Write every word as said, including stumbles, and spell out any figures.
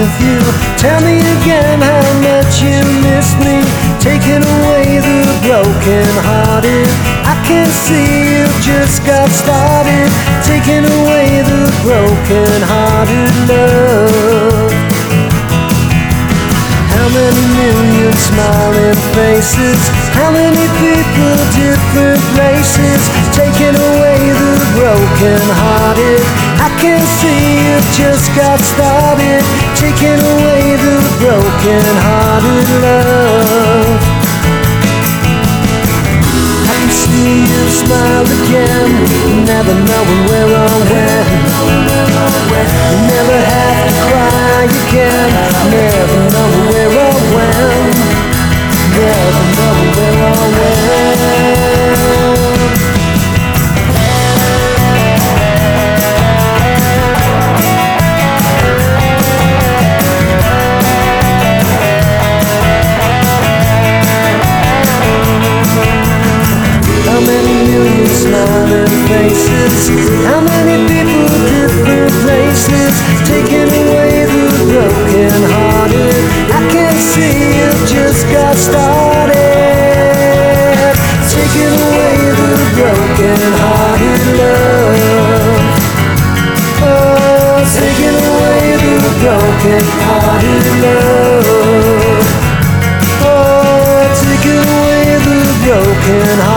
with you. Tell me again how much you miss me. Taking away the broken hearted. I can see you just got started. Taking away the broken hearted love. How many million smiling faces, how many people, different places. Taking away the broken hearted. I can see you just got started. Taking away the broken hearted love. I can see you smile again, never knowing where or when. Never have to cry again, never knowing where or when. Never knowing where or when. How many million smiling faces, how many people, different places. Taking away the broken hearted. I can see you just got started. Taking away the broken hearted love. Oh, taking away the broken hearted love. Oh, taking away the broken hearted.